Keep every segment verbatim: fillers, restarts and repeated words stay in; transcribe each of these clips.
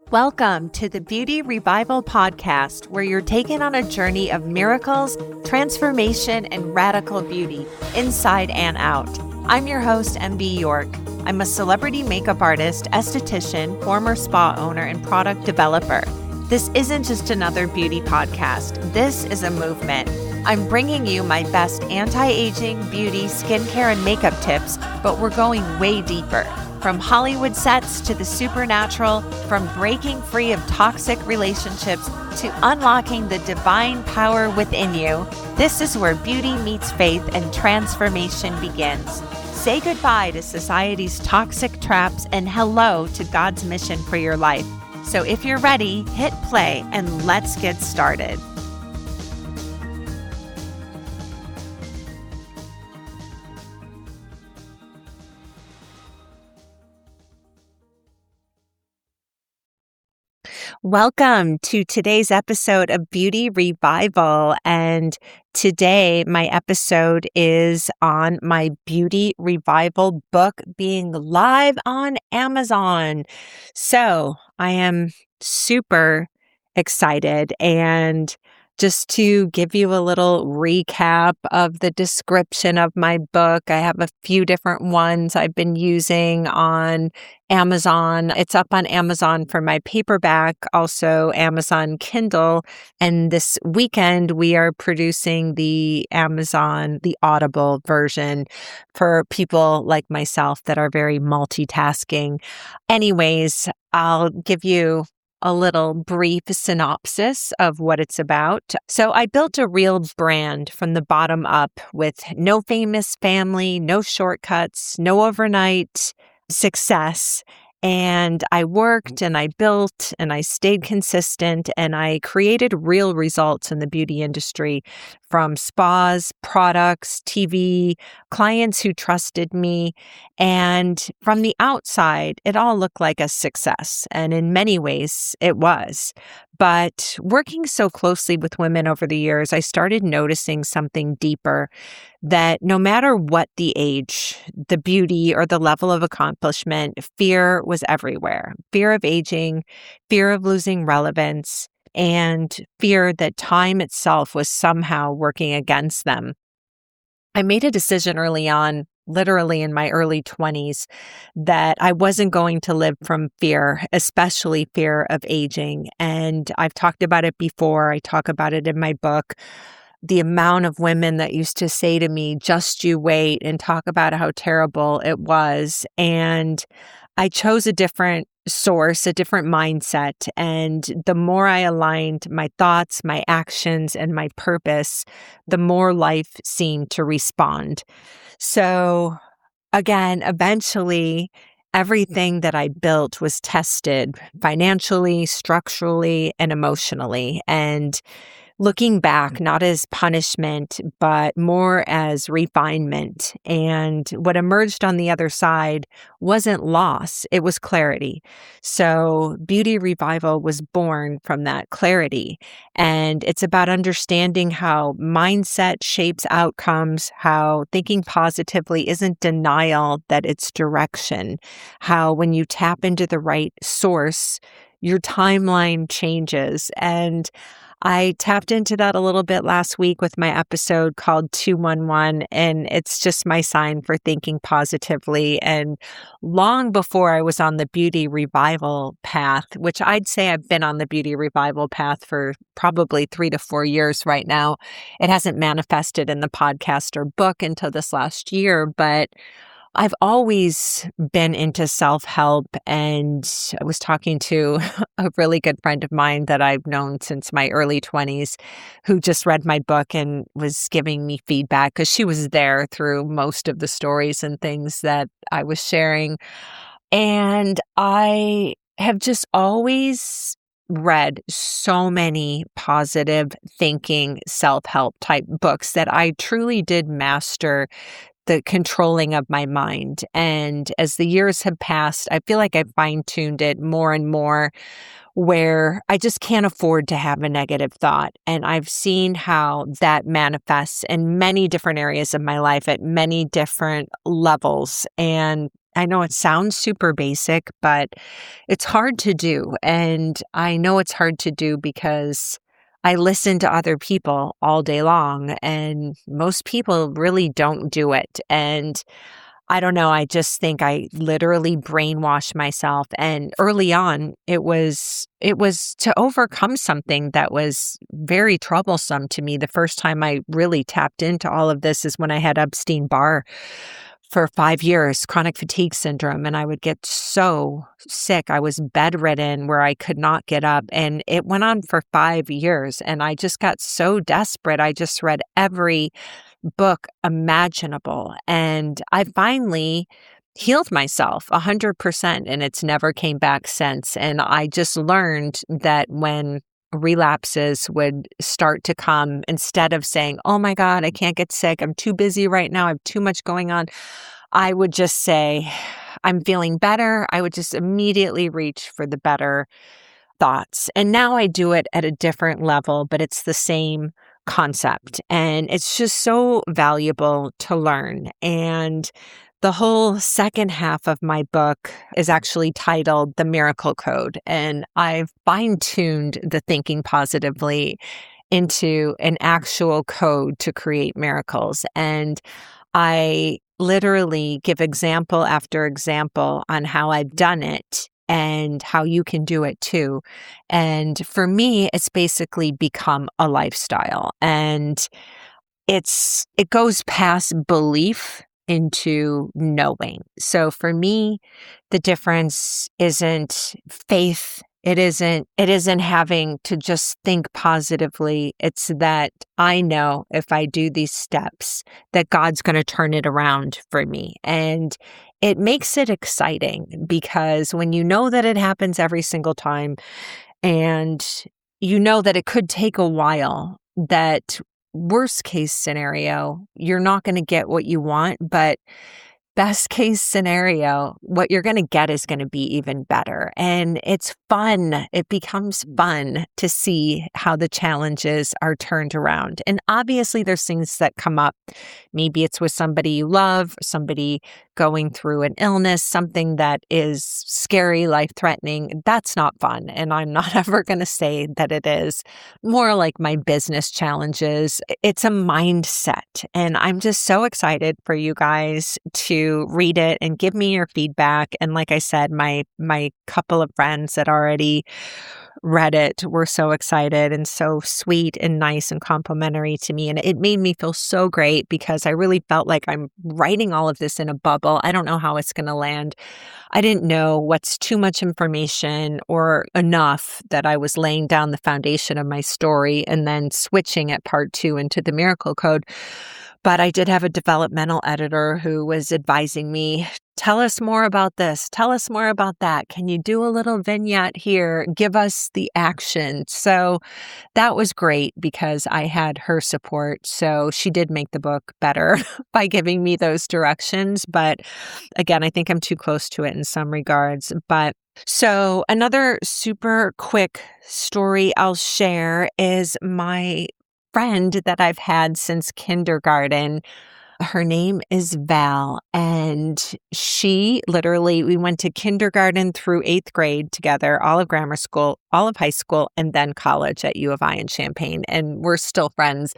Welcome to the Beauty Revival Podcast, where you're taken on a journey of miracles, transformation, and radical beauty, inside and out. I'm your host, M B York. I'm a celebrity makeup artist, esthetician, former spa owner, and product developer. This isn't just another beauty podcast. This is a movement. I'm bringing you my best anti-aging, beauty, skincare, and makeup tips, but we're going way deeper. From Hollywood sets to the supernatural, from breaking free of toxic relationships to unlocking the divine power within you, this is where beauty meets faith and transformation begins. Say goodbye to society's toxic traps and hello to God's mission for your life. So if you're ready, hit play and let's get started. Welcome to today's episode of Beauty Revival. And today my episode is on my Beauty Revival book being live on Amazon. So I am super excited, and just to give you a little recap of the description of my book, I have a few different ones I've been using on Amazon. It's up on Amazon for my paperback, also Amazon Kindle. And this weekend, we are producing the Amazon, the Audible version for people like myself that are very multitasking. Anyways, I'll give you a little brief synopsis of what it's about. So I built a real brand from the bottom up with no famous family, no shortcuts, no overnight success. And I worked and I built and I stayed consistent and I created real results in the beauty industry, from spas, products, T V, clients who trusted me. And from the outside, it all looked like a success. And in many ways, it was. But working so closely with women over the years, I started noticing something deeper, that no matter what the age, the beauty, or the level of accomplishment, fear was everywhere. Fear of aging, fear of losing relevance, and fear that time itself was somehow working against them. I made a decision early on, literally in my early twenties, that I wasn't going to live from fear, especially fear of aging. And I've talked about it before. I talk about it in my book. The amount of women that used to say to me, just you wait, and talk about how terrible it was. And I chose a different source, a different mindset. And the more I aligned my thoughts, my actions, and my purpose, the more life seemed to respond. So again, eventually, everything that I built was tested financially, structurally, and emotionally. And looking back, not as punishment, but more as refinement. And what emerged on the other side wasn't loss, it was clarity. So Beauty Revival was born from that clarity. And it's about understanding how mindset shapes outcomes, how thinking positively isn't denial, that it's direction, how when you tap into the right source, your timeline changes. And I tapped into that a little bit last week with my episode called two one one, and it's just my sign for thinking positively. And long before I was on the Beauty Revival path, which I'd say I've been on the Beauty Revival path for probably three to four years right now, it hasn't manifested in the podcast or book until this last year, but I've always been into self-help, and I was talking to a really good friend of mine that I've known since my early twenties, who just read my book and was giving me feedback because she was there through most of the stories and things that I was sharing. And I have just always read so many positive thinking, self-help type books that I truly did master the controlling of my mind. And as the years have passed, I feel like I fine-tuned it more and more, where I just can't afford to have a negative thought. And I've seen how that manifests in many different areas of my life at many different levels. And I know it sounds super basic, but it's hard to do. And I know it's hard to do because I listen to other people all day long, and most people really don't do it. And I don't know, I just think I literally brainwashed myself. And early on, it was it was to overcome something that was very troublesome to me. The first time I really tapped into all of this is when I had Epstein-Barr for five years, chronic fatigue syndrome, and I would get so sick. I was bedridden where I could not get up, and it went on for five years, and I just got so desperate. I just read every book imaginable, and I finally healed myself one hundred percent, and it's never came back since. And I just learned that when relapses would start to come, instead of saying, "Oh my God, I can't get sick. I'm too busy right now. I have too much going on," I would just say, "I'm feeling better." I would just immediately reach for the better thoughts. And now I do it at a different level, but it's the same concept. And it's just so valuable to learn. And the whole second half of my book is actually titled The Miracle Code. And I've fine-tuned the thinking positively into an actual code to create miracles. And I literally give example after example on how I've done it and how you can do it too. And for me, it's basically become a lifestyle. And it's it goes past belief into knowing. So for me, the difference isn't faith. It isn't, it isn't having to just think positively. It's that I know if I do these steps, that God's going to turn it around for me. And it makes it exciting because when you know that it happens every single time, and you know that it could take a while, that worst case scenario, you're not going to get what you want, but best case scenario, what you're going to get is going to be even better. And it's fun. It becomes fun to see how the challenges are turned around. And obviously there's things that come up. Maybe it's with somebody you love, somebody going through an illness, something that is scary, life-threatening. That's not fun. And I'm not ever going to say that it is. More like my business challenges. It's a mindset. And I'm just so excited for you guys to read it and give me your feedback. And like I said, my my couple of friends that already read it were so excited and so sweet and nice and complimentary to me. And it made me feel so great because I really felt like I'm writing all of this in a bubble. I don't know how it's going to land. I didn't know what's too much information or enough that I was laying down the foundation of my story and then switching at part two into the Miracle Code. But I did have a developmental editor who was advising me, tell us more about this, tell us more about that. Can you do a little vignette here? Give us the action. So that was great because I had her support. So she did make the book better by giving me those directions. But again, I think I'm too close to it in some regards. But so another super quick story I'll share is my friend that I've had since kindergarten. Her name is Val, and she literally, we went to kindergarten through eighth grade together, all of grammar school, all of high school, and then college at U of I in Champaign, and we're still friends.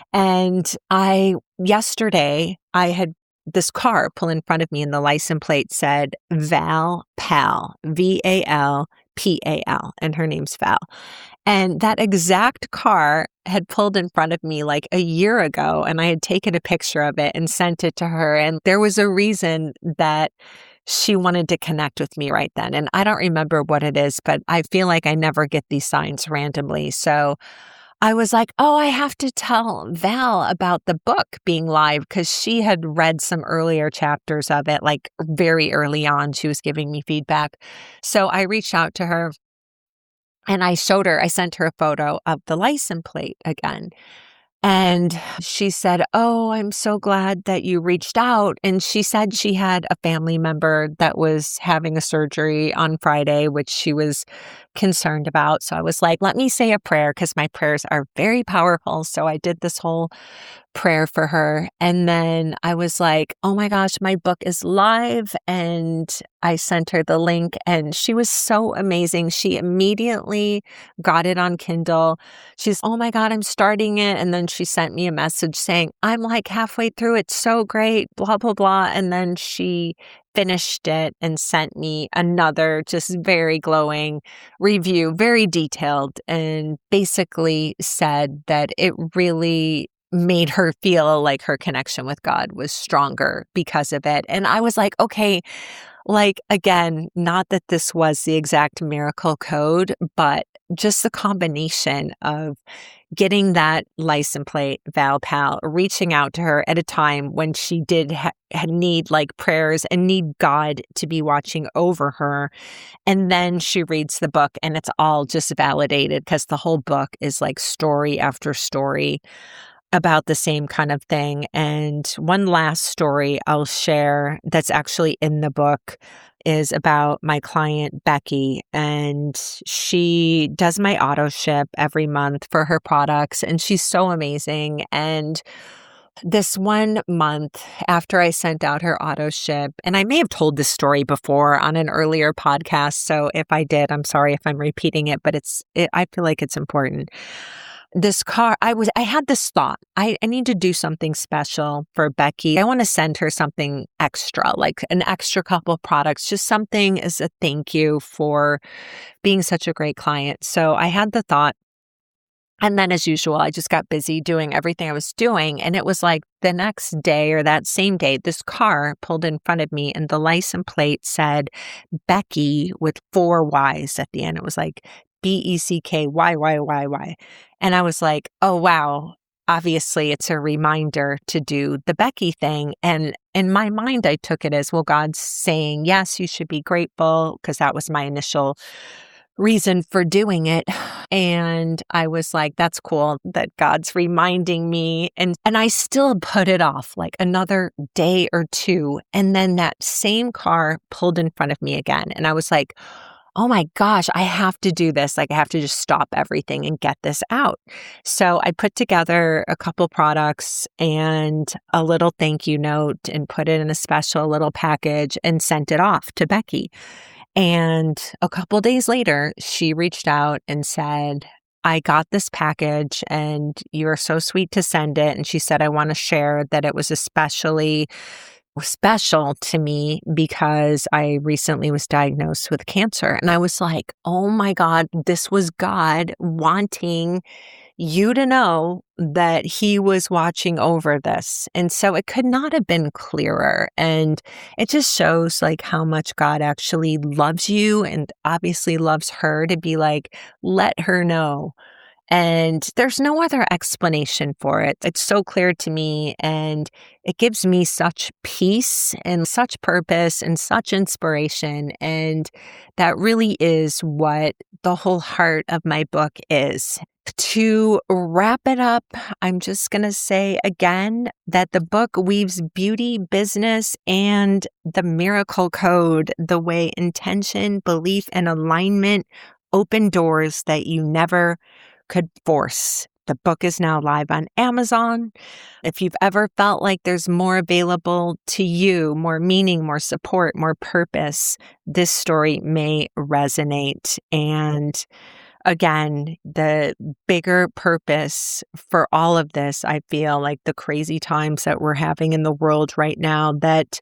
And I, yesterday, I had this car pull in front of me and the license plate said Val Pal, V A L P A L, and her name's Val. And that exact car had pulled in front of me like a year ago, and I had taken a picture of it and sent it to her. And there was a reason that she wanted to connect with me right then. And I don't remember what it is, but I feel like I never get these signs randomly. So I was like, oh, I have to tell Val about the book being live because she had read some earlier chapters of it, like very early on. She was giving me feedback. So I reached out to her and I showed her, I sent her a photo of the license plate again. And she said, oh, I'm so glad that you reached out. And she said she had a family member that was having a surgery on Friday, which she was concerned about. So I was like, let me say a prayer because my prayers are very powerful. So I did this whole prayer for her. And then I was like, oh my gosh, my book is live. And I sent her the link and she was so amazing. She immediately got it on Kindle. She's, oh my God, I'm starting it. And then she sent me a message saying, I'm like halfway through. It's so great, blah, blah, blah. And then she finished it and sent me another just very glowing review, very detailed, and basically said that it really made her feel like her connection with God was stronger because of it. And I was like, okay, like, again, not that this was the exact miracle code, but just the combination of getting that license plate, ValPal, reaching out to her at a time when she did ha- need like prayers and need God to be watching over her. And then she reads the book and it's all just validated because the whole book is like story after story about the same kind of thing. And one last story I'll share that's actually in the book is about my client, Becky, and she does my auto ship every month for her products, and she's so amazing. And this one month after I sent out her auto ship, and I may have told this story before on an earlier podcast, so if I did, I'm sorry if I'm repeating it, but it's, it, I feel like it's important. This car, I was, I had this thought, I, I need to do something special for Becky. I want to send her something extra, like an extra couple of products, just something as a thank you for being such a great client. So I had the thought. And then as usual, I just got busy doing everything I was doing. And it was like the next day or that same day, this car pulled in front of me and the license plate said Becky with four Y's at the end. It was like B E C K Y Y Y Y. And I was like, oh, wow. Obviously, it's a reminder to do the Becky thing. And in my mind, I took it as, well, God's saying, yes, you should be grateful, because that was my initial reason for doing it. And I was like, that's cool that God's reminding me. And, and I still put it off like another day or two. And then that same car pulled in front of me again. And I was like, oh my gosh, I have to do this. Like I have to just stop everything and get this out. So I put together a couple products and a little thank you note and put it in a special little package and sent it off to Becky. And a couple days later, she reached out and said, I got this package and you are so sweet to send it. And she said, I want to share that it was especially special to me because I recently was diagnosed with cancer. And I was like, oh my God, this was God wanting you to know that he was watching over this. And so it could not have been clearer. And it just shows like how much God actually loves you and obviously loves her to be like, let her know. And there's no other explanation for it. It's so clear to me, and it gives me such peace and such purpose and such inspiration. And that really is what the whole heart of my book is. To wrap it up, I'm just going to say again that the book weaves beauty, business, and the miracle code, the way intention, belief, and alignment open doors that you never could force. The book is now live on Amazon. If you've ever felt like there's more available to you, more meaning, more support, more purpose, this story may resonate. And again, the bigger purpose for all of this, I feel like the crazy times that we're having in the world right now, that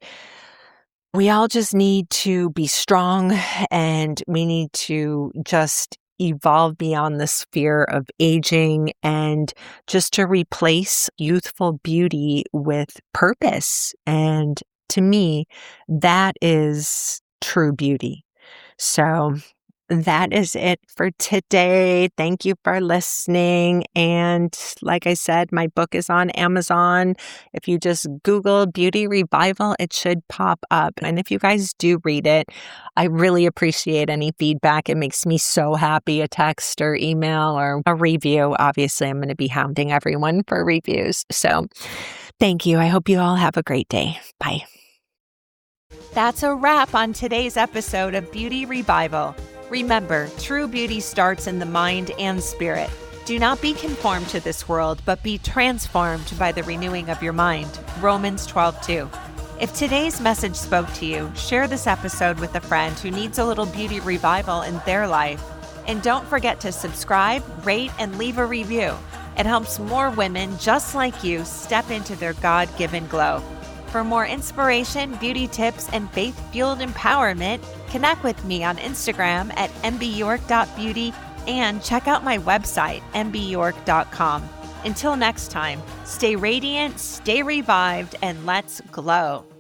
we all just need to be strong and we need to just evolve beyond this fear of aging and just to replace youthful beauty with purpose. And to me, that is true beauty. So that is it for today. Thank you for listening. And like I said, my book is on Amazon. If you just Google Beauty Revival, it should pop up. And if you guys do read it, I really appreciate any feedback. It makes me so happy. A text or email or a review. Obviously, I'm going to be hounding everyone for reviews. So thank you. I hope you all have a great day. Bye. That's a wrap on today's episode of Beauty Revival. Remember, true beauty starts in the mind and spirit. Do not be conformed to this world, but be transformed by the renewing of your mind. Romans twelve two. If today's message spoke to you, share this episode with a friend who needs a little beauty revival in their life. And don't forget to subscribe, rate, and leave a review. It helps more women just like you step into their God-given glow. For more inspiration, beauty tips, and faith-fueled empowerment, connect with me on Instagram at m b york dot beauty and check out my website, m b york dot com. Until next time, stay radiant, stay revived, and let's glow.